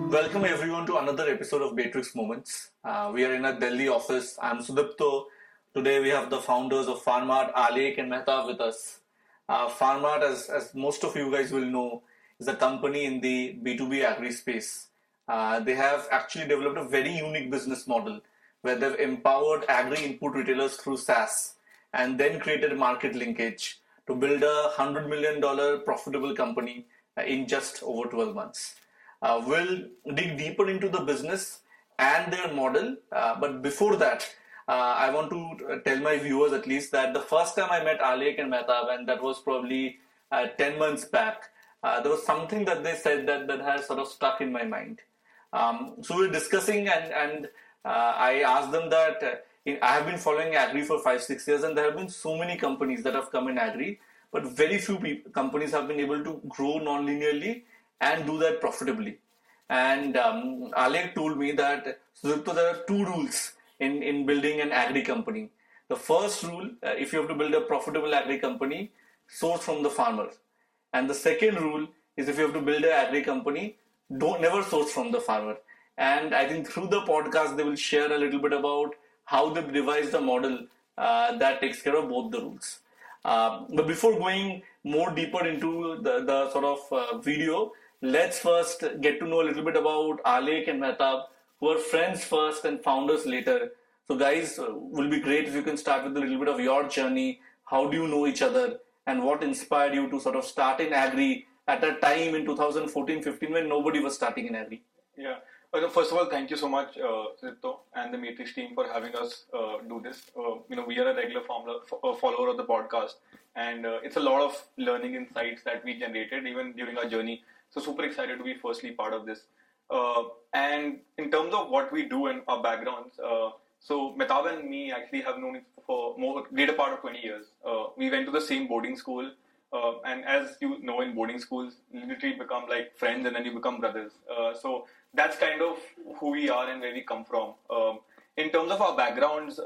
Welcome everyone to another episode of Matrix Moments. We are in a Delhi office. I'm Sudipto. Today we have the founders of Farmart, Alek and Mehta with us. Farmart, as most of you guys will know, is a company in the B2B agri space. They have actually developed a very unique business model where they've empowered agri input retailers through SaaS and then created market linkage to build a $100 million profitable company in just over 12 months. We'll dig deeper into the business and their model. But before that, I want to tell my viewers at least that the first time I met Alek and Mehtab, and that was probably 10 months back, there was something that they said that has sort of stuck in my mind. So we were discussing, and I asked them that I have been following agri for 5-6 years, and there have been so many companies that have come in agri, but very few companies have been able to grow non-linearly and do that profitably. And Alek told me that there are two rules in building an agri company. The first rule, if you have to build a profitable agri company, source from the farmer. And the second rule is if you have to build an agri company, never source from the farmer. And I think through the podcast, they will share a little bit about how they've devised a model that takes care of both the rules. But before going more deeper into the sort of video, let's first get to know a little bit about Alek and Mehtab, who are friends first and founders later. So guys, will be great if you can start with a little bit of your journey. How do you know each other and what inspired you to sort of start in agri at a time in 2014-15 when nobody was starting in agri? Yeah. First of all, thank you so much, Sudipto and the Matrix team for having us do this. We are a regular follower of the podcast, and it's a lot of learning insights that we generated even during our journey. So super excited to be firstly part of this. And in terms of what we do and our backgrounds, so Mehtab and me actually have known for greater part of 20 years. We went to the same boarding school. And as you know, in boarding schools, you literally become like friends and then you become brothers. So that's kind of who we are and where we come from. In terms of our backgrounds,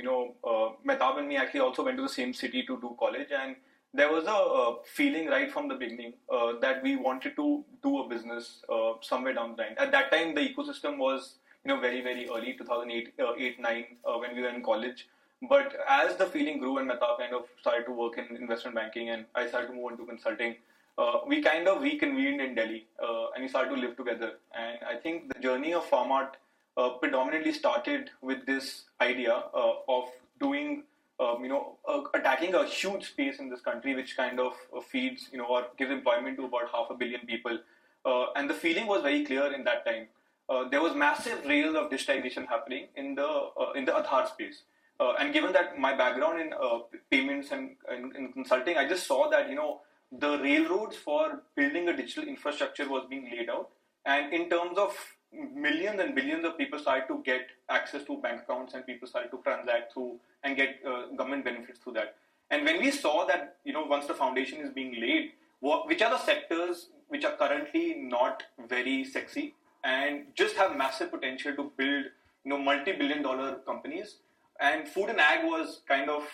Mehtab and me actually also went to the same city to do college, and there was a feeling right from the beginning that we wanted to do a business somewhere down the line. At that time, the ecosystem was very, very early, 2008, 9, when we were in college. But as the feeling grew and Mehtab kind of started to work in investment banking and I started to move into consulting, we kind of reconvened in Delhi and we started to live together. And I think the journey of Farmart predominantly started with this idea of doing attacking a huge space in this country, which kind of feeds, or gives employment to about 500 million people. And the feeling was very clear in that time. There was massive rails of digitization happening in the Aadhaar space. And given that my background in payments and in consulting, I just saw that, the railroads for building a digital infrastructure was being laid out. And in terms of millions and billions of people started to get access to bank accounts and people started to transact through and get government benefits through that. And when we saw that, once the foundation is being laid, which are the sectors which are currently not very sexy and just have massive potential to build, multi-billion-dollar companies. And food and ag was kind of,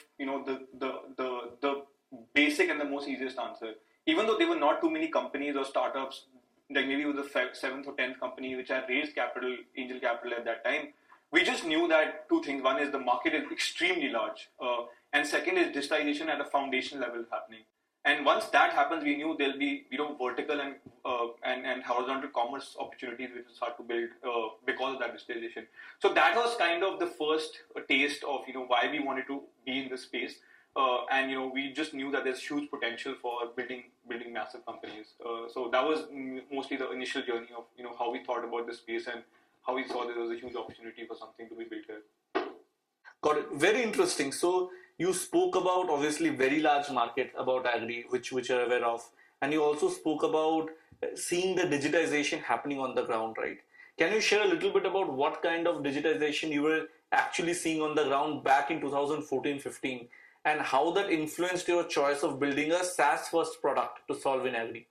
the basic and the most easiest answer. Even though there were not too many companies or startups, like maybe it was the 7th or 10th company which had raised capital, angel capital at that time, we just knew that two things. One is the market is extremely large. And second is digitization at a foundation level happening. And once that happens, we knew there'll be, vertical and horizontal commerce opportunities which will start to build because of that digitization. So that was kind of the first taste of, why we wanted to be in this space. And we just knew that there's huge potential for building massive companies. So that was mostly the initial journey of, how we thought about this space and how we saw there was a huge opportunity for something to be built here. Got it. Very interesting. So you spoke about obviously very large market about agri, which you're aware of, and you also spoke about seeing the digitization happening on the ground, right? Can you share a little bit about what kind of digitization you were actually seeing on the ground back in 2014-15 and how that influenced your choice of building a SaaS first product to solve in agri?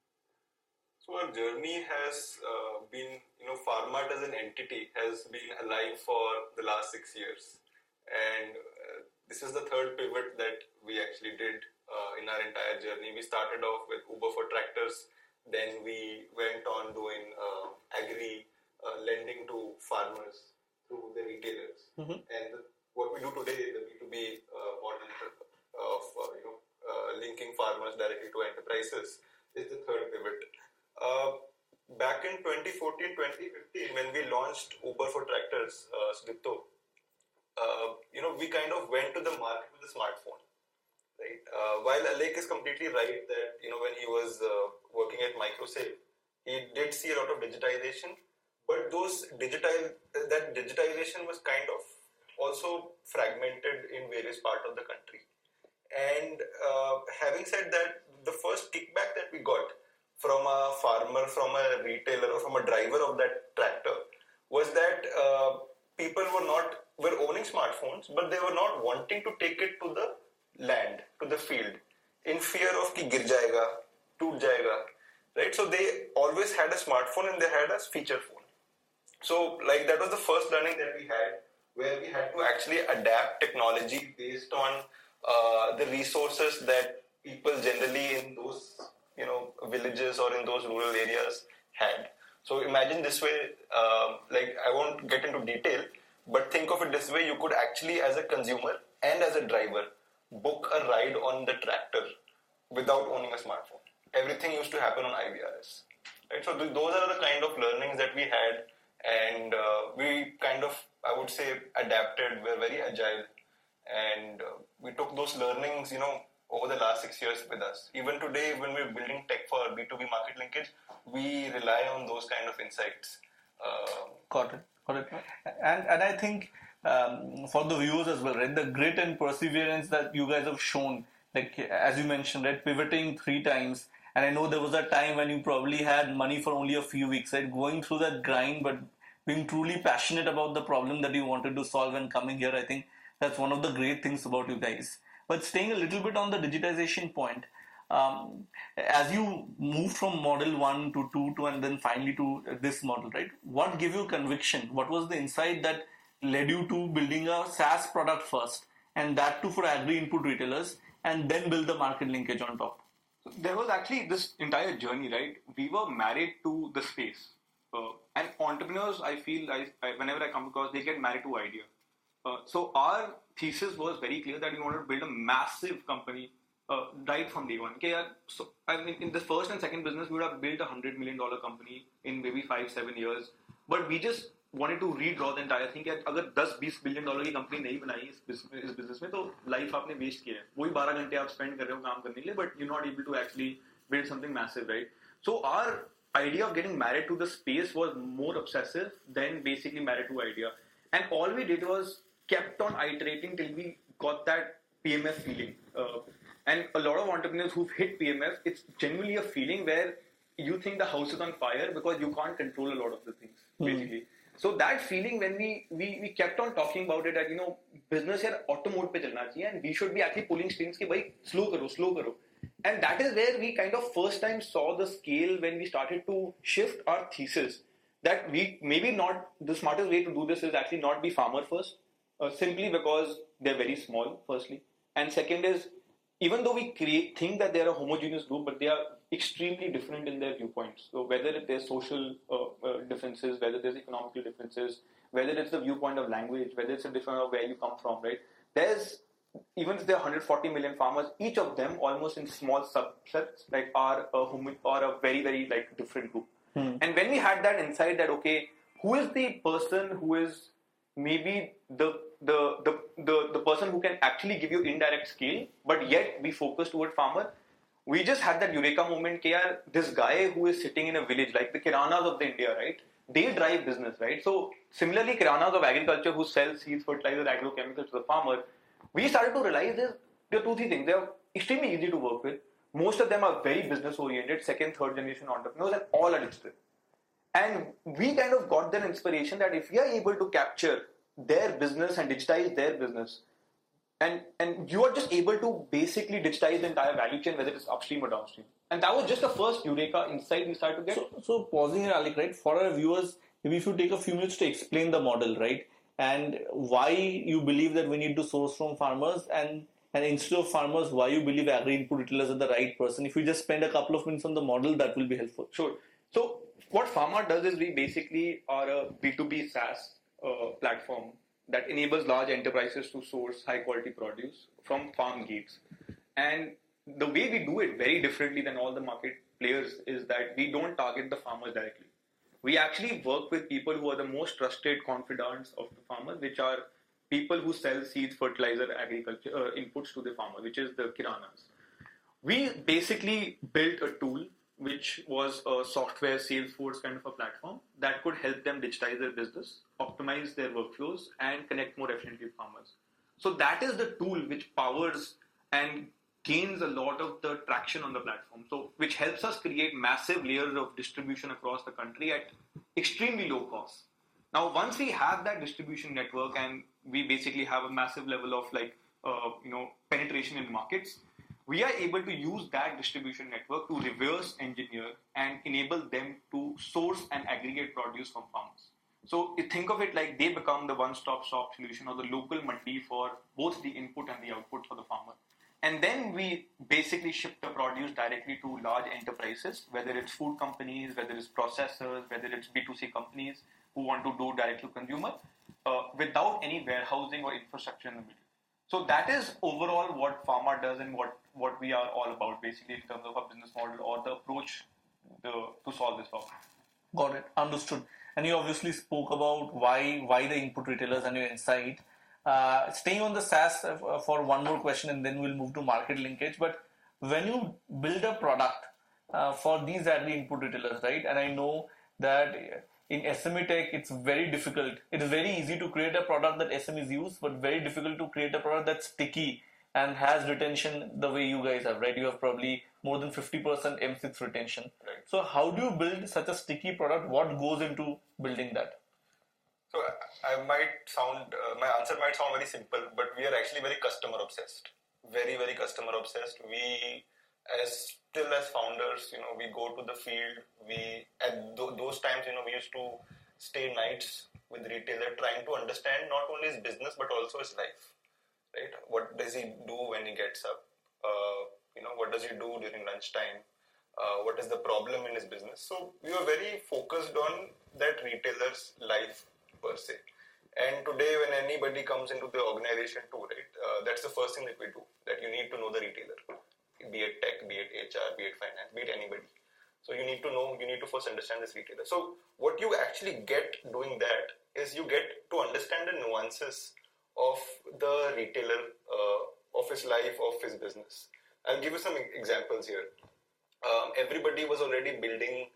So our journey has been, Farmart as an entity has been alive for the last 6 years. And this is the third pivot that we actually did in our entire journey. We started off with Uber for tractors Then we went on doing agri lending to farmers through the retailers. And what we do today, the B2B model of linking farmers directly to enterprises, is the third pivot. Back in 2014-2015, when we launched Uber for Tractors, Sudipto, we kind of went to the market with a smartphone. Right. While Alek is completely right that when he was working at Microsave, he did see a lot of digitization, but that digitization was kind of also fragmented in various parts of the country. And having said that, the first kickback that we got from a farmer, from a retailer, or from a driver of that tractor was that people were owning smartphones, but they were not wanting to take it to the land, to the field, in fear of ki gir jayega, toot jayega, right? So they always had a smartphone and they had a feature phone. So that was the first learning that we had, where we had to actually adapt technology based on the resources that people generally in those villages or in those rural areas had. So imagine this way, I won't get into detail, but think of it this way: you could actually, as a consumer and as a driver, book a ride on the tractor without owning a smartphone. Everything used to happen on IVRS. Right? So those are the kind of learnings that we had, and we kind of, I would say, adapted. We're very agile, and we took those learnings, over the last 6 years with us. Even today, when we're building tech for B2B market linkage, we rely on those kind of insights. Got it. And I think for the viewers as well, right, the grit and perseverance that you guys have shown, as you mentioned, right, pivoting 3 times. And I know there was a time when you probably had money for only a few weeks, right, going through that grind, but being truly passionate about the problem that you wanted to solve and coming here. I think that's one of the great things about you guys. But staying a little bit on the digitization point, as you moved from model 1 to 2 and then finally to this model, right, what gave you conviction? What was the insight that led you to building a SaaS product first, and that too for agri-input retailers, and then build the market linkage on top? There was actually this entire journey, right? We were married to the space. And entrepreneurs, I feel, whenever I come across, they get married to idea. So our thesis was very clear that we wanted to build a massive company right from day one. Okay, so I mean, in the first and second business, we would have built $100 million company in maybe 5-7 years. But we just wanted to redraw the entire thing. कि अगर 10-20 billion dollar की company नहीं बनाई इस business में, तो life आपने waste किया है. वही 12 घंटे आप स्पेंड कर रहे हो काम करने के लिए, but you're not able to actually build something massive, right? So our idea of getting married to the space was more obsessive than basically married to idea. And all we did was kept on iterating till we got that PMF feeling. And a lot of entrepreneurs who've hit PMF, it's genuinely a feeling where you think the house is on fire because you can't control a lot of the things, basically. So that feeling, when we kept on talking about it, that business here auto mode pe chalna chahiye, and we should be actually pulling strings ki bhai slow karo. And that is where we kind of first time saw the scale, when we started to shift our thesis that we maybe not the smartest way to do this is actually not be farmer first, simply because they're very small, firstly, and second is, even though we think that they're a homogeneous group, but they are extremely different in their viewpoints. So whether there's social differences, whether there's economical differences, whether it's the viewpoint of language, whether it's a different of where you come from, right? There's, even if there are 140 million farmers, each of them almost in small subsets are a very, very different group. And when we had that insight that, okay, who is the person who is maybe the person who can actually give you indirect scale, but yet be focused toward farmer, we just had that eureka moment. This guy who is sitting in a village, like the Kiranas of the India, right? They drive business, right? So similarly, Kiranas of agriculture who sells seeds, fertilizer, agrochemicals to the farmer, we started to realize there are 2-3 things. They are extremely easy to work with. Most of them are very business oriented, second, third generation entrepreneurs, and all are digital. And we kind of got that inspiration that if we are able to capture their business and digitize their business, and you are just able to basically digitize the entire value chain, whether it's upstream or downstream. And that was just the first eureka insight we started to get. So pausing here, Alek, right? For our viewers, maybe if you take a few minutes to explain the model, right? And why you believe that we need to source from farmers, and and instead of farmers, why you believe agri input retailers are the right person. If you just spend a couple of minutes on the model, that will be helpful. Sure. So what Farmart does is we basically are a B2B SaaS platform that enables large enterprises to source high quality produce from farm gates. And the way we do it very differently than all the market players is that we don't target the farmers directly. We actually work with people who are the most trusted confidants of the farmers, which are people who sell seeds, fertilizer, agriculture inputs to the farmer, which is the kiranas. We basically built a tool which was a software Salesforce kind of a platform that could help them digitize their business, optimize their workflows, and connect more efficiently with farmers. So that is the tool which powers and gains a lot of the traction on the platform. So which helps us create massive layers of distribution across the country at extremely low cost. Now, once we have that distribution network and we basically have a massive level of penetration in markets, we are able to use that distribution network to reverse engineer and enable them to source and aggregate produce from farmers. So you think of it like they become the one-stop shop solution or the local mandi for both the input and the output for the farmer. And then we basically ship the produce directly to large enterprises, whether it's food companies, whether it's processors, whether it's B2C companies who want to do direct to consumer without any warehousing or infrastructure in the middle. So that is overall what Farmart does and what we are all about basically in terms of our business model or the approach to solve this problem. Got it. Understood. And you obviously spoke about why the input retailers and your insight. Staying on the SaaS for one more question and then we'll move to market linkage. But when you build a product for these agri input retailers, right? And I know that in SME tech, it's very difficult. It is very easy to create a product that SMEs use, but very difficult to create a product that's sticky and has retention the way you guys have, right? You have probably more than 50% M6 retention. Right. So how do you build such a sticky product? What goes into building that? So my answer might sound very simple, but we are actually very customer obsessed. Very, very customer obsessed. We, as founders, we go to the field. At those times, we used to stay nights with retailer trying to understand not only his business, but also his life, right? What does he do when he gets up? What does he do during lunchtime? What is the problem in his business? So we were very focused on that retailer's life per se. And today, when anybody comes into the organization too, right, that's the first thing that we do, that you need to know the retailer, be it tech, be it HR, be it finance, be it anybody. So you need to first understand this retailer. So what you actually get doing that is you get to understand the nuances of the retailer, of his life, of his business. I'll give you some examples here. Everybody was already building,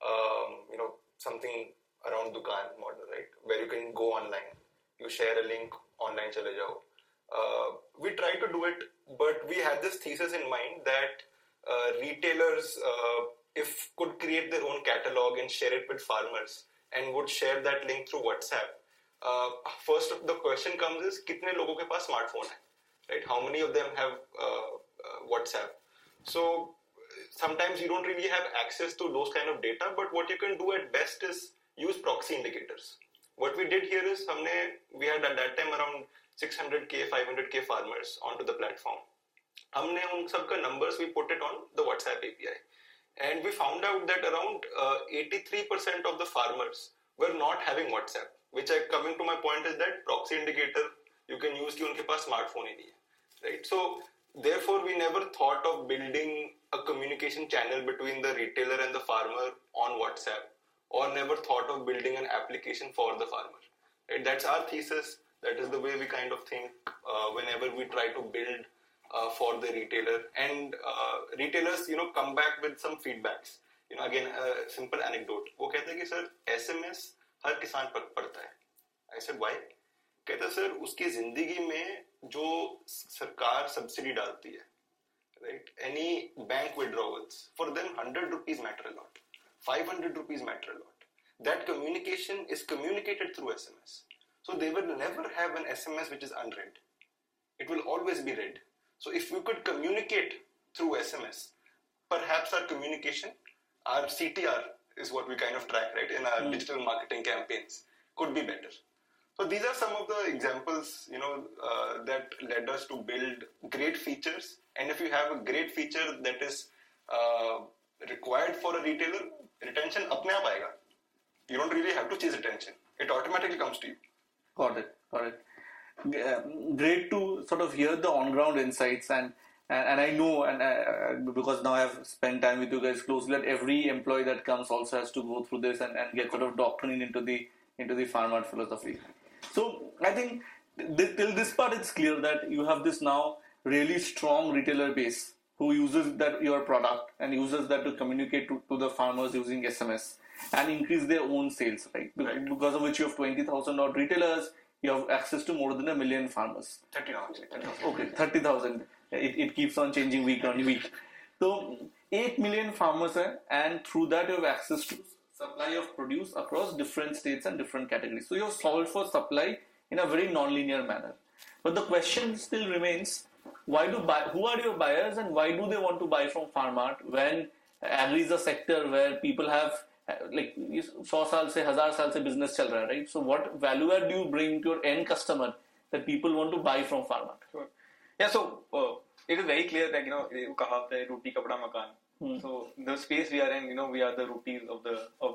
something around Dukaan model, right? Where you can go online, you share a link, online chale jao. We tried to do it, but we had this thesis in mind that retailers, if could create their own catalog and share it with farmers and would share that link through WhatsApp. First, the question comes is, कितने लोगों के पास smartphone है, right? How many of them have WhatsApp? So sometimes you don't really have access to those kind of data, but what you can do at best is use proxy indicators. What we did here is we had at that time around 600k, 500k farmers onto the platform. हमने उन सबका numbers we put it on the WhatsApp API, and we found out that around 83% of the farmers were not having WhatsApp. Which coming to my point is that proxy indicator you can use कि उनके पास smartphone ही नहीं है, right? So therefore we never thought of building a communication channel between the retailer and the farmer on WhatsApp, or never thought of building an application for the farmer. Right? That's our thesis. That is the way we kind of think whenever we try to build for the retailer. And retailers, come back with some feedbacks. Again, a simple anecdote. वो कहते हैं कि sir, SMS हर किसान पढ़ता है. I said, why? कहते हैं sir, उसकी जिंदगी में जो सरकार सब्सिडी डालती है, right? Any bank withdrawals, for them 100 rupees matter a lot. 500 rupees matter a lot. That communication is communicated through SMS. So they will never have an SMS which is unread. It will always be read. So if we could communicate through SMS, perhaps our communication, our CTR is what we kind of track, right, in our digital marketing campaigns, could be better. So these are some of the examples, that led us to build great features. And if you have a great feature that is required for a retailer, retention apne aap aayega. You don't really have to chase attention. It automatically comes to you. Got it. Great to sort of hear the on-ground insights, and I know, and because now I've spent time with you guys closely, that every employee that comes also has to go through this and get sort of doctrine into the Farmart philosophy. So I think till this part it's clear that you have this now really strong retailer base who uses your product and uses that to communicate to the farmers using SMS and increase their own sales, right? Because of which you have 20,000 odd retailers, you have access to more than 1 million farmers. 30,000. Okay, 30,000. It keeps on changing week on week. So 8 million farmers hai, and through that you have access to supply of produce across different states and different categories. So you have solved for supply in a very non-linear manner. But the question still remains, who are your buyers and why do they want to buy from Farmart when agri is a sector where people have 100 साल से 1000 साल से business चल रहा है, right? So what value add do you bring to your end customer that people want to buy from Farmart? Sure. Yeah, so it is very clear that you kahat hai roti kapda makan. So the space we are in, we are the rupees of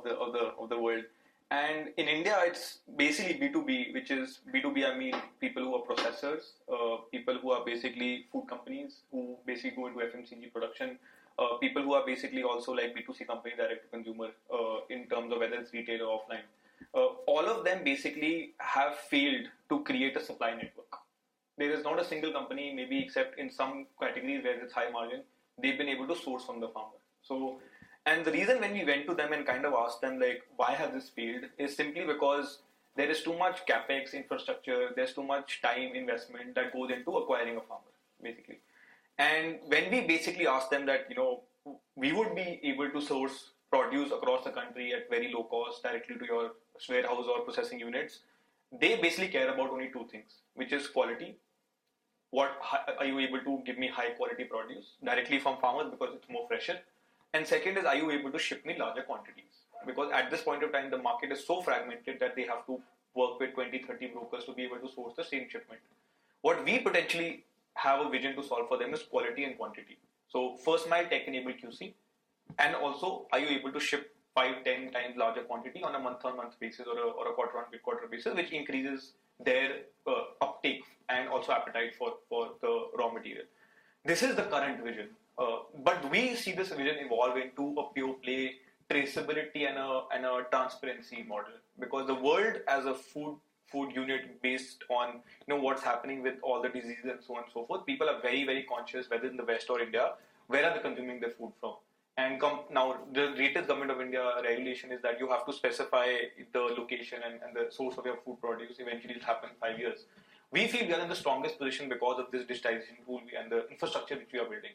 the world. And in India, it's basically B2B, which is B2B. I mean, people who are processors, people who are basically food companies who basically go into FMCG production. People who are basically also like B2C company, direct to consumer, in terms of whether it's retail or offline. All of them basically have failed to create a supply network. There is not a single company, maybe except in some categories where it's high margin, they've been able to source from the farmer. So, and the reason when we went to them and kind of asked them why has this failed is simply because there is too much capex infrastructure, there's too much time investment that goes into acquiring a farmer, basically. And when we basically asked them that, we would be able to source produce across the country at very low cost directly to your warehouse or processing units, they basically care about only two things, which is quality. Are you able to give me high quality produce directly from farmers because it's more fresher? And second is, are you able to ship me larger quantities? Because at this point of time, the market is so fragmented that they have to work with 20, 30 brokers to be able to source the same shipment. What we potentially have a vision to solve for them is quality and quantity. So first mile tech-enabled QC, and also are you able to ship 5-10 times larger quantity on a month-on-month basis or a quarter-on-quarter basis, which increases their uptake and also appetite for the raw material. This is the current vision, but we see this vision evolve into a pure play traceability and a transparency model, because the world as a food unit based on what's happening with all the diseases and so on and so forth. People are very, very conscious, whether in the West or India, where are they consuming their food from. And now the latest Government of India regulation is that you have to specify the location and the source of your food produce. Eventually it will happen in 5 years. We feel we are in the strongest position because of this digitization tool and the infrastructure which we are building.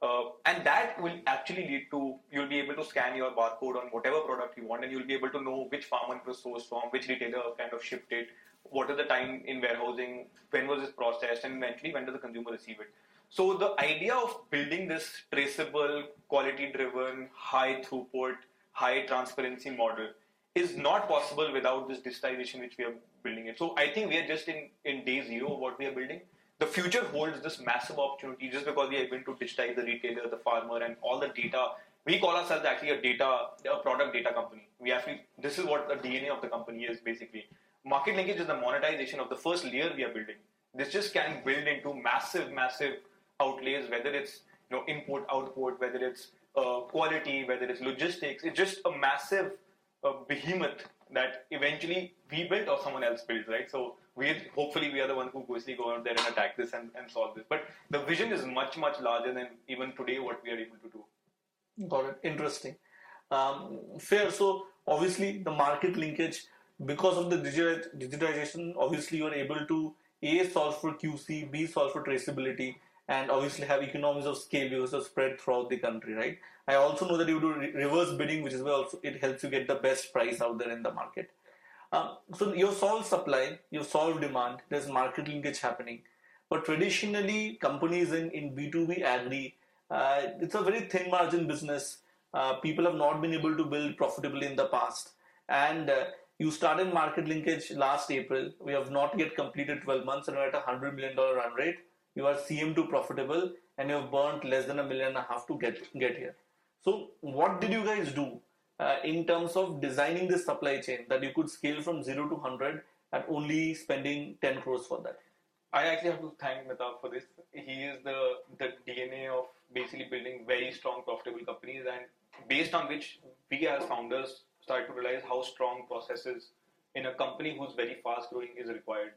And that will actually lead to, you'll be able to scan your barcode on whatever product you want, and you'll be able to know which farmer it was sourced from, which retailer kind of shipped it, what is the time in warehousing, when was this processed, and eventually when does the consumer receive it. So the idea of building this traceable, quality-driven, high throughput, high transparency model is not possible without this digitization which we are building it. So I think we are just in day zero of what we are building. The future holds this massive opportunity just because we are able to digitize the retailer, the farmer, and all the data. We call ourselves actually a product data company. This is what the DNA of the company is basically. Market linkage is the monetization of the first layer we are building. This just can build into massive outlays, whether it's input, output, whether it's quality, whether it's logistics. It's just a massive behemoth that eventually we built or someone else built, right? So hopefully we are the ones who basically go out there and attack this and solve this. But the vision is much larger than even today what we are able to do. Got it. Interesting. Fair. So obviously the market linkage, because of the digitization, obviously you are able to A, solve for QC, B, solve for traceability, and obviously have economies of scale because of spread throughout the country, right? I also know that you do reverse bidding, which is where also it helps you get the best price out there in the market. So you've solved supply, you've solved demand, there's market linkage happening. But traditionally, companies in B2B agri, it's a very thin margin business. People have not been able to build profitably in the past. And You started market linkage last April. We have not yet completed 12 months and we're at $100 million run rate. You are CM2 profitable and you have burnt less than $1.5 million to get here. So what did you guys do in terms of designing this supply chain that you could scale from 0 to 100 at only spending 10 crores for that? I actually have to thank Mehtab for this. He is the DNA of basically building very strong, profitable companies, and based on which we as founders start to realize how strong processes in a company who's very fast growing is required.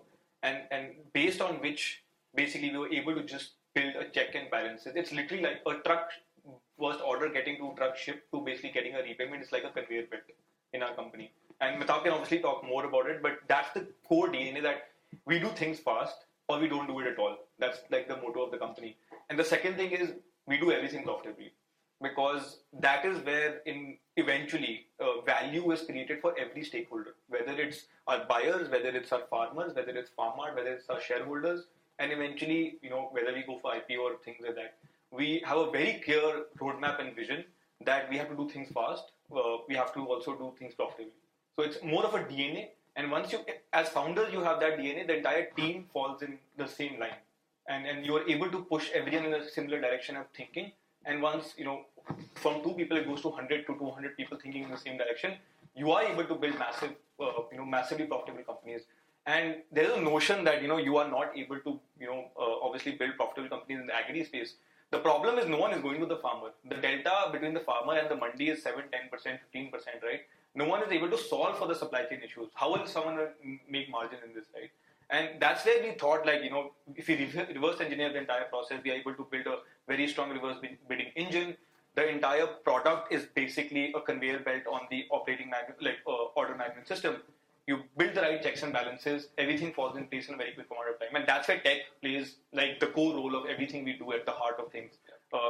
And based on which basically we were able to just build a check and balances. It's literally like a truck first order getting to truck shipped to basically getting a repayment. It's like a conveyor belt in our company. And Mehtab can obviously talk more about it, but that's the core DNA, that we do things fast or we don't do it at all. That's like the motto of the company. And the second thing is we do everything profitably, because that is where eventually value is created for every stakeholder, whether it's our buyers, whether it's our farmers, whether it's Farmart, whether it's our shareholders, and eventually, whether we go for IPO or things like that. We have a very clear roadmap and vision that we have to do things fast. We have to also do things profitably. So it's more of a DNA. And once you, as founders, you have that DNA, the entire team falls in the same line. And you are able to push everyone in a similar direction of thinking. And once, from 2 people, it goes to 100 to 200 people thinking in the same direction, you are able to build massive, massively profitable companies. And there is a notion that, you are not able to, obviously build profitable companies in the agri space. The problem is no one is going to the farmer. The delta between the farmer and the mandi is 7, 10%, 15%, right? No one is able to solve for the supply chain issues. How will someone make margin in this, right? And that's where we thought, if we reverse engineer the entire process, we are able to build a very strong reverse bidding engine. The entire product is basically a conveyor belt on the operating order management system. You build the right checks and balances, everything falls in place in a very quick amount of time. And that's where tech plays the core role of everything we do at the heart of things.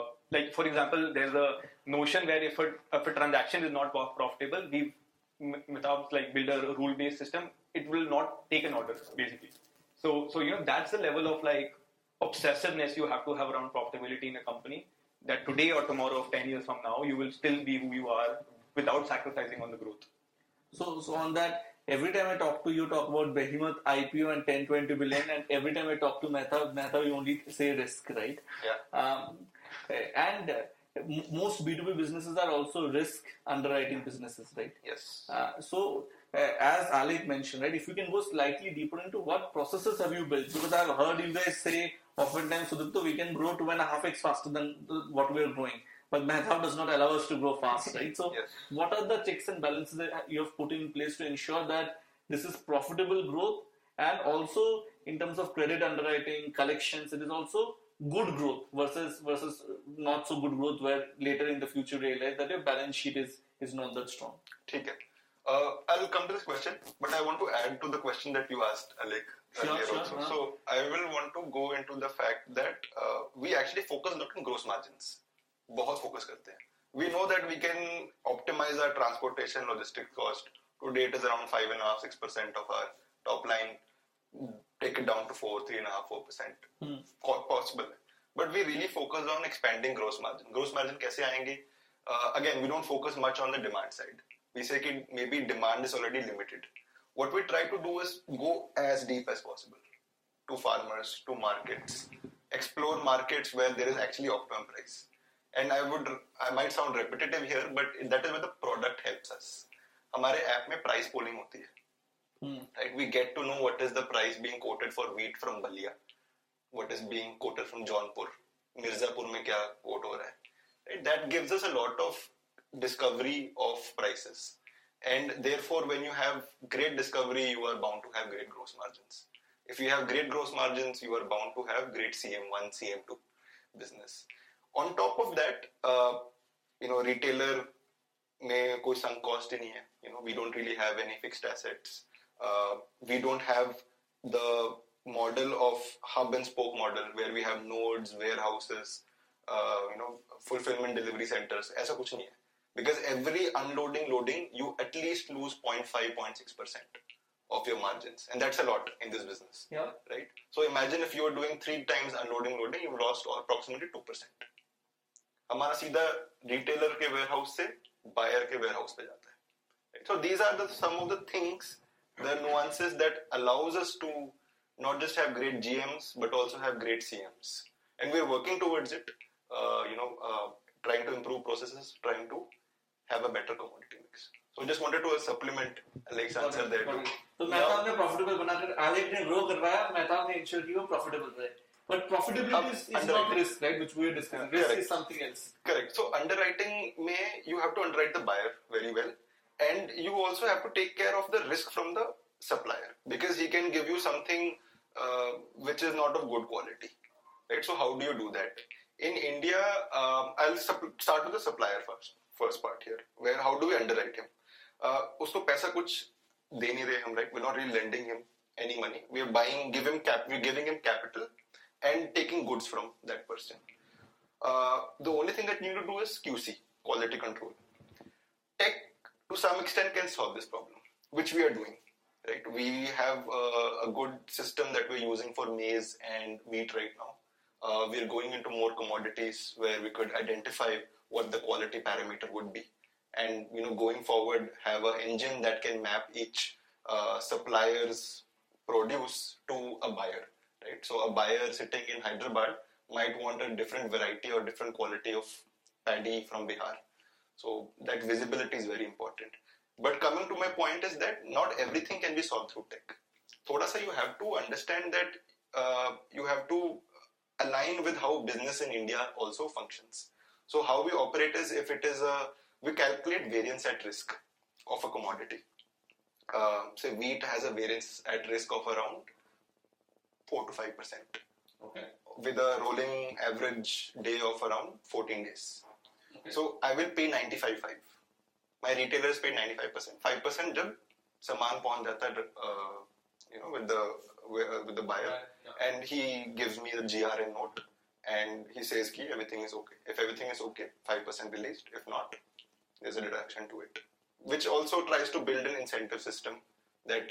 For example, there's a notion where if a transaction is not profitable, we without build a rule-based system, it will not take an order, basically. So that's the level of obsessiveness you have to have around profitability in a company, that today or tomorrow, 10 years from now, you will still be who you are without sacrificing on the growth. So on that, every time I talk to you, talk about behemoth IPO and 10-20 billion, and every time I talk to Mehtab, you only say risk, right? Yeah. And most B2B businesses are also risk underwriting businesses, right? Yes. As Alec mentioned, right, if you can go slightly deeper into what processes have you built, because I've heard you guys say oftentimes, Sudipto, we can grow 2.5x faster than what we are growing. But Mehtab does not allow us to grow fast, right? So, yes. What are the checks and balances that you have put in place to ensure that this is profitable growth, and also in terms of credit underwriting, collections, it is also good growth versus not so good growth, where later in the future realize that your balance sheet is not that strong? Okay. I'll come to this question, but I want to add to the question that you asked, Alec, earlier also. So I will want to go into the fact that we actually focus a lot on gross margins. बहुत focus करते हैं. We know that we can optimize our transportation logistics cost. Today it is around 5.5-6% of our top line. Take it down to 3.5-4%. Possible. But we really focus on expanding gross margin. Gross margin कैसे आएंगे? Again, we don't focus much on the demand side. We say that maybe demand is already limited. What we try to do is go as deep as possible to farmers, to markets, explore markets where there is actually optimum price. And I might sound repetitive here, but that is where the product helps us. हमारे app में price polling होती है. Right? We get to know what is the price being quoted for wheat from Balia, what is being quoted from Jaunpur, Mirzapur में क्या quote हो रहा है. Right? That gives us a lot of discovery of prices. And therefore, when you have great discovery, you are bound to have great gross margins. If you have great gross margins, you are bound to have great CM1, CM2 business. On top of that, retailer में कोई sunk cost ही नहीं है. We don't really have any fixed assets. We don't have the model of hub and spoke model where we have nodes, warehouses, fulfillment delivery centers. ऐसा कुछ नहीं है. Because every unloading, loading, you at least lose 0.5, 0.6% of your margins. And that's a lot in this business. Yeah. Right? So imagine if you are doing 3 times unloading, loading, you've lost approximately 2%. हमारा सीधा retailer के warehouse से buyer के warehouse पे जाता है. So these are some of the things, the nuances that allows us to not just have great GMs but also have great CMs, and we're working towards it. Trying to improve processes, trying to have a better commodity mix. So just wanted to supplement Alex's answer there too. तो मेहताब ने profitable बनाकर Alec ने grow कर रहा है, मेहताब ने ensure कि वो profitable रहे. But profitability is not risk, right? Which we are discussing. Risk is something else. Correct. So underwriting you have to underwrite the buyer very well, and you also have to take care of the risk from the supplier, because he can give you something which is not of good quality, right? So how do you do that? In India, I'll start with the supplier first part here, where how do we underwrite him? उसको पैसा कुछ दे नहीं रहे हम, right? We're not really lending him any money. We are we're giving him capital and taking goods from that person. The only thing that you need to do is QC, quality control. Tech, to some extent, can solve this problem, which we are doing. Right? We have a good system that we're using for maize and wheat right now. We're going into more commodities where we could identify what the quality parameter would be, and going forward have an engine that can map each supplier's produce to a buyer. Right? So a buyer sitting in Hyderabad might want a different variety or different quality of paddy from Bihar. So that visibility is very important. But coming to my point is that not everything can be solved through tech. Thoda sa you have to understand that you have to align with how business in India also functions. So how we operate is, if it is we calculate variance at risk of a commodity. Say wheat has a variance at risk of around 4 to 5%. Okay. With a rolling average day of around 14 days. Okay. So I will pay 95.5. My retailers pay 95%. 5% जब सामान पहुंच जाता है, with the buyer, and he gives me the GRN note, and he says कि everything is okay. If everything is okay, 5% released. If not, there's a deduction to it, which also tries to build an incentive system that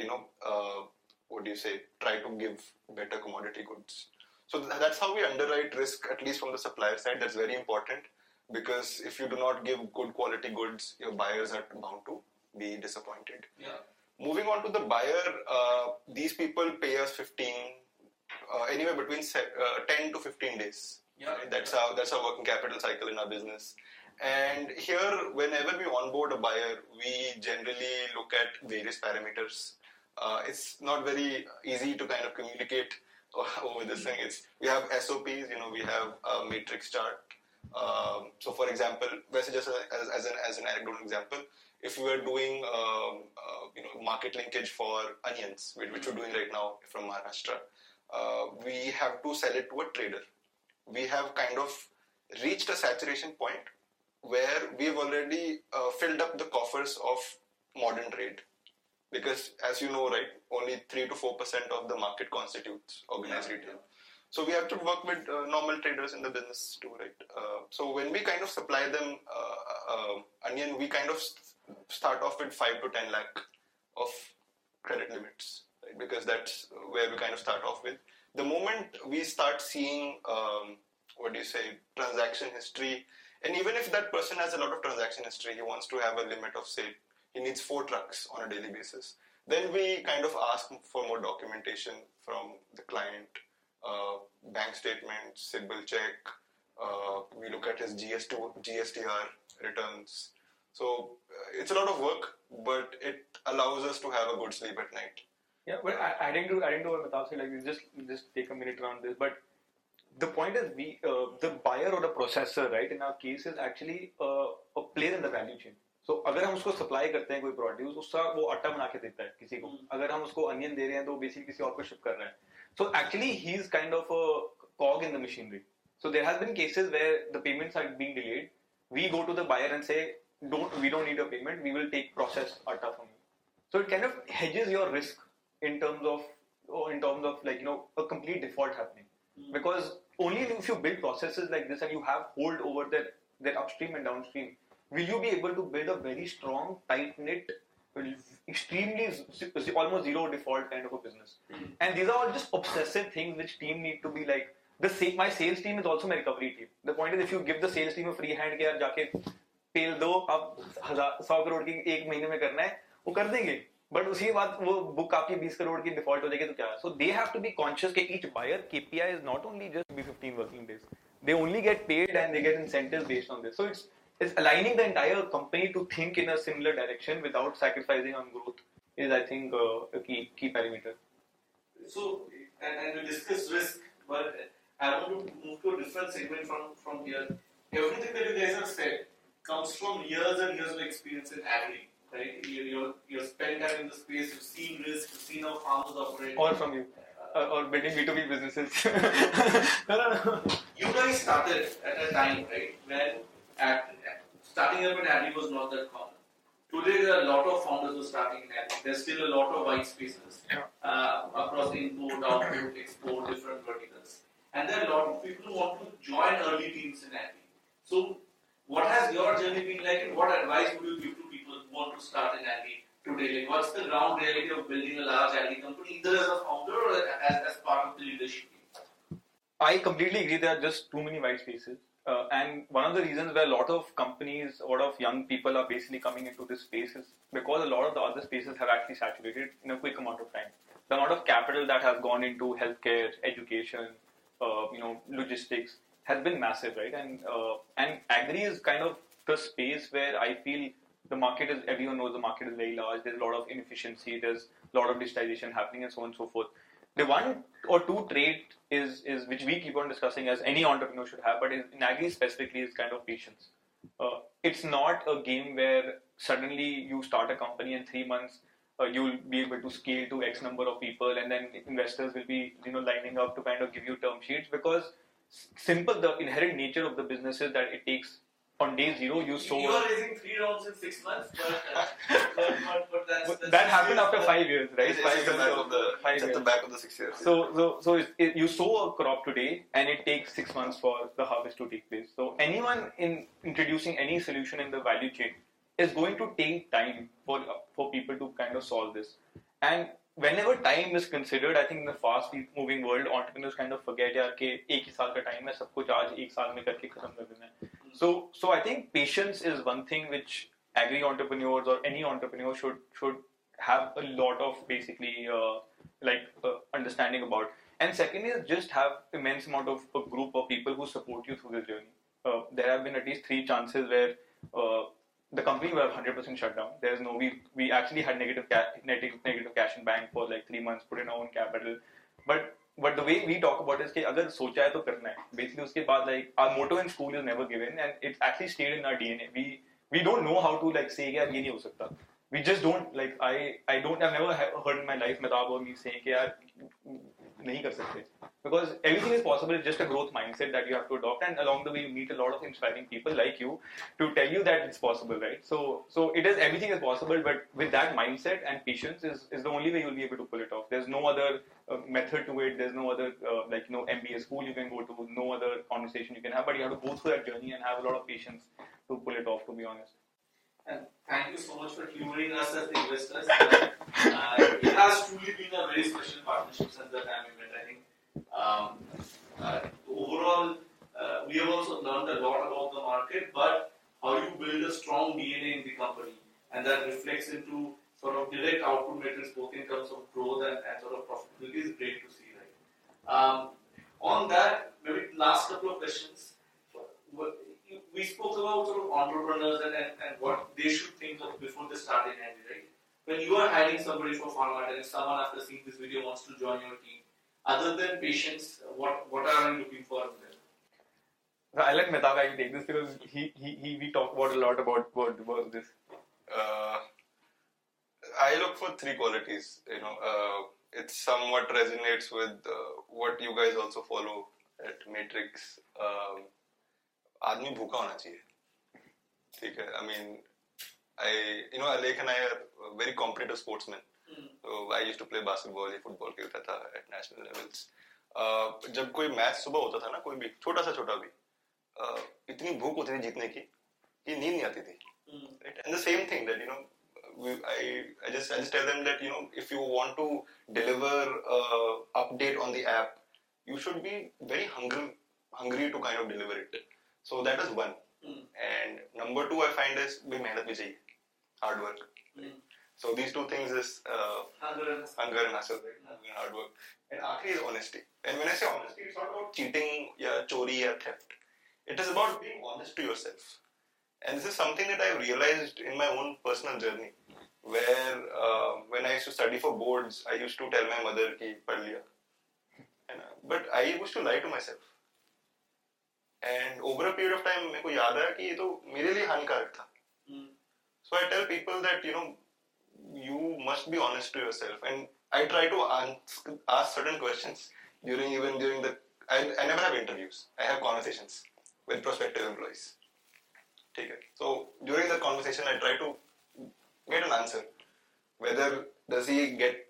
try to give better commodity goods. So that's how we underwrite risk, at least from the supplier side. That's very important, because if you do not give good quality goods, your buyers are bound to be disappointed. Yeah. Moving on to the buyer, these people pay us anywhere between 10 to 15 days. Yeah. Right? That's our working capital cycle in our business. And here, whenever we onboard a buyer, we generally look at various parameters. It's not very easy to kind of communicate over this thing. We have SOPs, we have a matrix chart. So, for example, just as an anecdotal example, if we were doing market linkage for onions, which we're doing right now from Maharashtra, we have to sell it to a trader. We have kind of reached a saturation point where we've already filled up the coffers of modern trade. Because, as you know, right, only 3 to 4% of the market constitutes organized retail. So we have to work with normal traders in the business too, right? So when we kind of supply them onion, we kind of start off with 5 to 10 lakh of credit limits, right? Because that's where we kind of start off with. The moment we start seeing, transaction history, and even if that person has a lot of transaction history, he wants to have a limit of, say, he needs 4 trucks on a daily basis. Then we kind of ask for more documentation from the client, bank statements, CIBIL check. We look at his GSTR returns. So it's a lot of work, but it allows us to have a good sleep at night. Yeah, but adding to what Mehtaab said, just take a minute around this. But the point is, the buyer or the processor, right, in our case, is actually a player in the value chain. So अगर हम उसको supply करते हैं कोई produce, उसका वो आटा बना के देता है किसी को. अगर हम उसको अनियन दे रहे हैं तो बेसिकली किसी और को शिप कर रहा है. So actually he is kind of a cog in the machinery. So there has been cases where the payments are being delayed. We go to the buyer and say, we don't need a payment, we will take processed atta from you. So it kind of hedges your risk in terms of a complete default happening. Because only if you build processes like this and you have hold over that upstream and downstream, will you be able to build a very strong, tight-knit, extremely, almost zero default kind of a business. And these are all just obsessive things which team need to be like, my sales team is also my recovery team. The point is, if you give the sales team a free hand, पेल दो, आप 100 करोड़ की एक महीने में करना है, वो कर देंगे, बट उसी बात वो बुक आपकी 20 करोड़ की डिफॉल्ट हो जाएगी तो क्या. So they have to be conscious कि each buyer KPI is not only just be 15 working days, they only get paid and they get incentives based on this. So it's aligning the entire company to think in a similar direction without sacrificing on growth is, I think, a key parameter. So, and we discussed risk, but I want to move to a different segment from here. Everything that you guys have said comes from years and years of experience in agri, right? You're spent time in the space, you've seen risk, you've seen how farmers operate. Or from you. Or building B2B businesses. No. You guys started at a time, right, when starting up in agri was not that common. Today, there are a lot of founders who are starting in agri. There's still a lot of white spaces across input, output, export, different verticals. And there are a lot of people who want to join early teams in agri. So, what has your journey been like, and what advice would you give to people who want to start in agri today? Like, what's the ground reality of building a large agri company, either as a founder or as part of the leadership team? I completely agree. There are just too many white spaces. And one of the reasons where a lot of companies, a lot of young people are basically coming into this space is because a lot of the other spaces have actually saturated in a quick amount of time. The amount of capital that has gone into healthcare, education, logistics has been massive, right? And agri is kind of the space where I feel the market is, everyone knows the market is very large. There's a lot of inefficiency. There's a lot of digitization happening and so on and so forth. The one or two trait is which we keep on discussing as any entrepreneur should have, but in agri specifically is kind of patience. It's not a game where suddenly you start a company in 3 months, you'll be able to scale to X number of people, and then investors will be lining up to kind of give you term sheets, because the inherent nature of the business is that it takes, on day zero, you sow. You are raising 3 rounds in 6 months, but that's that happened after 5 years, right? It's at the back of the 6 years. So you sow a crop today, and it takes 6 months for the harvest to take place. So anyone in introducing any solution in the value chain is going to take time for people to kind of solve this. And whenever time is considered, I think in the fast moving world, entrepreneurs kind of forget कि एक ही साल का time है, सब कुछ आज एक साल में करके खत्म कर देना है. So I think patience is one thing which agri entrepreneurs or any entrepreneur should have a lot of basically understanding about. And second is just have immense amount of a group of people who support you through this journey. There have been at least 3 chances where the company were 100% shut down. There's no, we actually had negative cash in bank for like 3 months, put in our own capital. But the way we talk about it is कि अगर सोचा है तो करना है. Basically उसके बाद like our motto in school is never give in, and it's actually stayed in our DNA. We don't know how to like say कि यार ये नहीं हो सकता. We just don't like I've never heard in my life Mehtab or me saying कि यार नहीं कर सकते, because everything is possible. It's just a growth mindset that you have to adopt, and along the way you meet a lot of inspiring people like you to tell you that it's possible, right? So it is, everything is possible, but with that mindset and patience is the only way you'll be able to pull it off. There's no other method to it. There's no other MBA school you can go to, no other conversation you can have, but you have to go through that journey and have a lot of patience to pull it off, to be honest. And thank you so much for humoring us as the investors. It has truly been a very special partnership since the time we met. I think overall, we have also learned a lot about the market, but how you build a strong DNA in the company, and that reflects into sort of direct output metrics, both in terms of growth and sort of profitability, is great to see. Right? On that, maybe last couple of questions. We spoke about sort of entrepreneurs and what they should think of before they start in agri, right? When you are hiring somebody for Farmart, and if someone after seeing this video wants to join your team, other than patience, what are you looking for in them? I let Mehtab actually take this, because we talk about a lot about this. I look for 3 qualities. It somewhat resonates with what you guys also follow at Matrix. आदमी भूखा होना चाहिए, ठीक है? I mean, Alek and I are very competitive sportsmen. So I used to play basketball, football खेलता था at national levels. जब कोई मैच सुबह होता था ना, कोई भी छोटा भी, इतनी भूख होती थी जीतने की कि नींद नहीं आती थी. Right? And the same thing that I just tell them that if you want to deliver update on the app, you should be very hungry to kind of deliver it. So that is one. And number two I find is bhi mehnat bhi chahiye, hard work. So these two things is hunger and hustle, right? And hard work. And aakhri is honesty. And when I say honesty, it's not about cheating, chori, or theft. It is about being honest to yourself. And this is something that I've realized in my own personal journey, where when I used to study for boards, I used to tell my mother ki pad liya. But I used to lie to myself. And over a period of time, मेरे को याद आया कि ये तो मेरे लिए हानिकारक था. So I tell people that, you must be honest to yourself. And I try to ask certain questions during the... I never have interviews. I have conversations with prospective employees. Okay. So during the conversation, I try to get an answer. Whether does he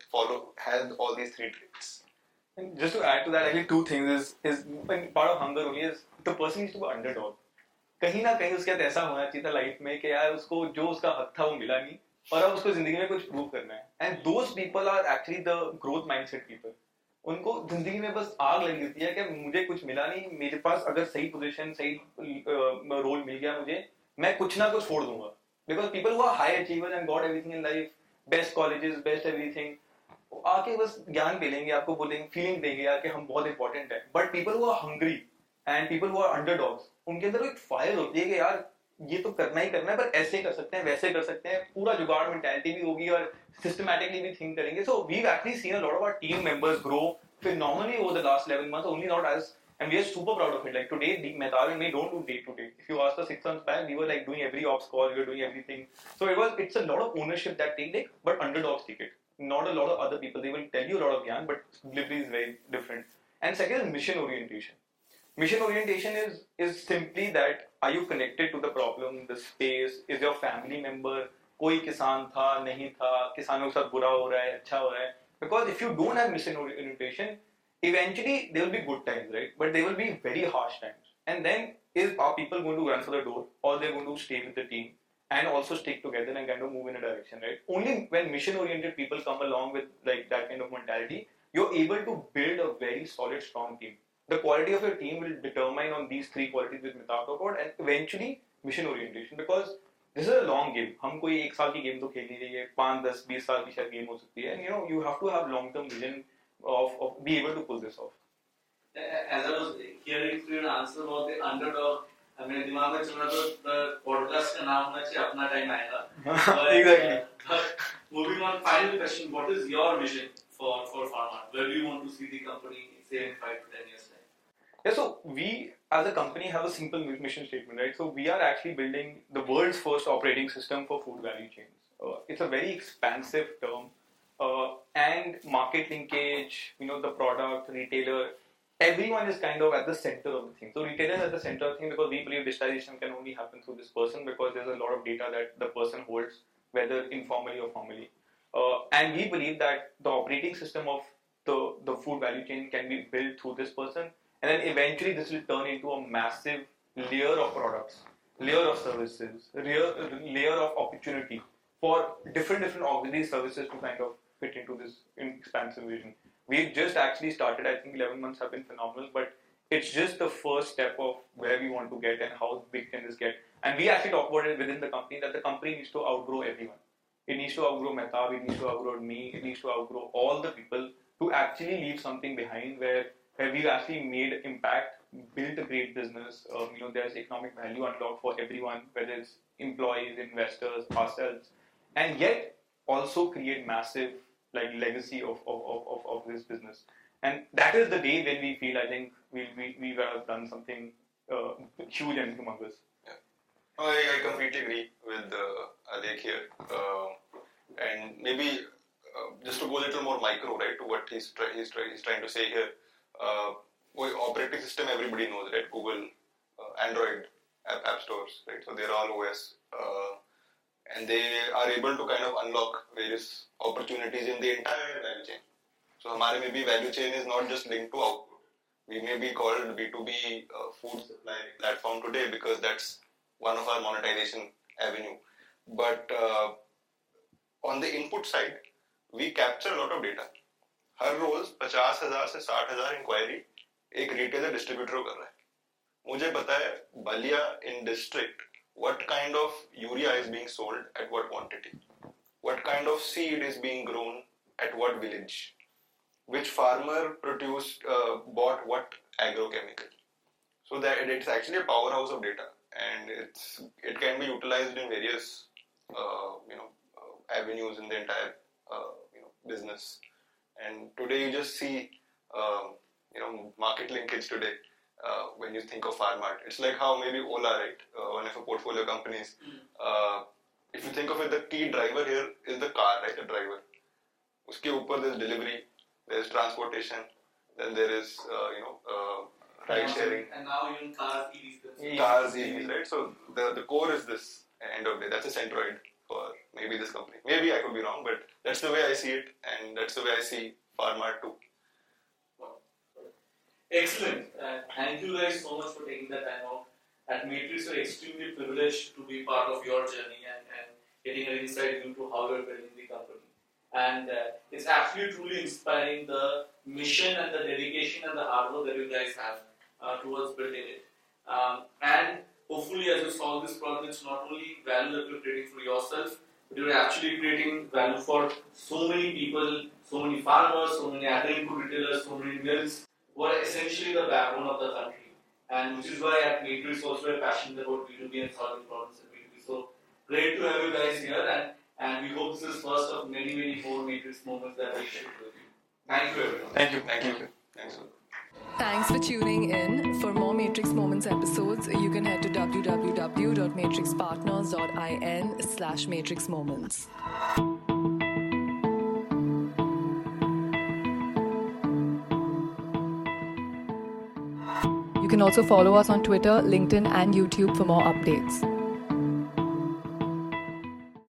has all these three traits. And just to add to that, actually two things is part of hunger only is the person needs to be underdog. कहीं ना कहीं उसके साथ ऐसा होना चाहिए था life में कि यार उसको जो उसका हक था वो मिला नहीं और अब उसको जिंदगी में कुछ प्रूव करना है. And those people are actually the growth mindset people. उनको जिंदगी में बस आग लगी होती है कि मुझे कुछ मिला नहीं, मेरे पास अगर सही पोजीशन सही रोल मिल गया मुझे, मैं कुछ ना कुछ फोड़ दूंगा. Because people who are high achievers and got everything in life, best colleges, best everything, आके बस ज्ञान पेलेंगे, आपको बोलेंगे, फीलिंग देंगे यार कि हम बहुत इंपॉर्टेंट है. But people who are hungry and people who are underdogs, उनके अंदर एक फायर होती है कि यार ये तो करना ही करना है, पर ऐसे कर सकते हैं, वैसे कर सकते हैं, पूरा जुगाड़ मेंटालिटी भी होगी और सिस्टमैटिकली भी थिंक करेंगे. So we have actually seen a lot of our team members grow phenomenally over the last 11 months, only not as, and we are super proud of it. Like today, Mehtab and me don't do day to day. If you ask us 6 months back, we were like doing every ops call, we were doing everything. So it's a lot of ownership that they take, but underdogs take it. Not a lot of other people. They will tell you a lot of yarn, but delivery is very different. And second is mission orientation. Mission orientation is simply that, are you connected to the problem, the space, is your family member, कोई किसान था, नहीं था, किसानों के साथ बुरा हो रहा है, अच्छा हो रहा है. Because if you don't have mission orientation, eventually there will be good times, right? But there will be very harsh times. And then are people going to run for the door, or they're going to stay with the team and also stick together and kind of move in a direction, right? Only when mission-oriented people come along with like that kind of mentality, you're able to build a very solid, strong team. The quality of your team will determine on these three qualities which Mehtab talked about, and eventually mission orientation. Because this is a long game. हम कोई एक साल की game तो खेल नहीं रही है, 5, 10, 20 साल की शायद गेम हो सकती है. And you have to have long-term vision of be able to pull this off. As I was hearing through your answer about the underdog, मेरे दिमाग में चल रहा था the podcast का नाम होना चाहिए अपना टाइम आएगा. Exactly. Moving on, final question: what is your vision for Farmart? Where do you want to see the company say in 5 to 10 years time? Yeah, so we as a company have a simple mission statement, right? So we are actually building the world's first operating system for food value chains. It's a very expansive term, and market linkage, the product, retailer, everyone is kind of at the center of the thing. So retailer is at the center of the thing because we believe digitalization can only happen through this person, because there's a lot of data that the person holds, whether informally or formally. And we believe that the operating system of the food value chain can be built through this person. And then eventually this will turn into a massive layer of products, layer of services, layer of opportunity for different auxiliary services to kind of fit into this expansive vision. We've just actually started. I think 11 months have been phenomenal, but it's just the first step of where we want to get and how big can this get. And we actually talk about it within the company, that the company needs to outgrow everyone. It needs to outgrow Mehtab, it needs to outgrow me, it needs to outgrow all the people to actually leave something behind where we've actually made impact, built a great business. There's economic value unlocked for everyone, whether it's employees, investors, ourselves, and yet also create massive legacy of this business. And that is the day when we feel, I think, we have done something huge and humongous. Yeah. I completely agree with Alek here. And maybe just to go a little more micro, right, to what he's trying to say here. Operating system everybody knows, right? Google, Android, app stores, right? So they're all OS, and they are able to kind of unlock various opportunities in the entire value chain. So हमारे में भी value chain is not just linked to output. We may be called B2B food supply platform today because that's one of our monetization avenue. But on the input side, we capture a lot of data. हर रोज 50,000 से 60,000 inquiry एक retailer distributor को कर रहा है. मुझे पता है Balia in district what kind of urea is being sold at what quantity, what kind of seed is being grown at what village, which farmer bought what agrochemical. So that it's actually a powerhouse of data, and it can be utilized in various avenues in the entire business. And today you just see market linkage today. When you think of Farmart, it's like how maybe Ola, right? One of our portfolio companies. If you think of it, the key driver here is the car, right? The driver. Uske upar there's delivery, there's transportation, then there is ride sharing. And now even cars, EVs. Cars, EVs, right? So the core is this. End of day, that's a centroid for maybe this company. Maybe I could be wrong, but that's the way I see it, and that's the way I see Farmart too. Excellent. Thank you guys so much for taking the time out. At Matrix, we're extremely privileged to be part of your journey and getting an insight into how you're building the company. And it's actually truly inspiring the mission and the dedication and the hard work that you guys have towards building it. And hopefully, as you solve this problem, it's not only value that you're creating for yourself, but you're actually creating value for so many people, so many farmers, so many agri-food retailers, so many mills, who are essentially the backbone of the country. And which is why at Matrix also we're passionate about B2B and solving problems in B2B. So great to have you guys here, and we hope this is first of many, many more Matrix moments that we share with you. Thank you, everyone. Thank you. Thanks. Thanks for tuning in. For more Matrix Moments episodes, you can head to www.matrixpartners.in/matrixmoments. You can also follow us on Twitter, LinkedIn, and YouTube for more updates.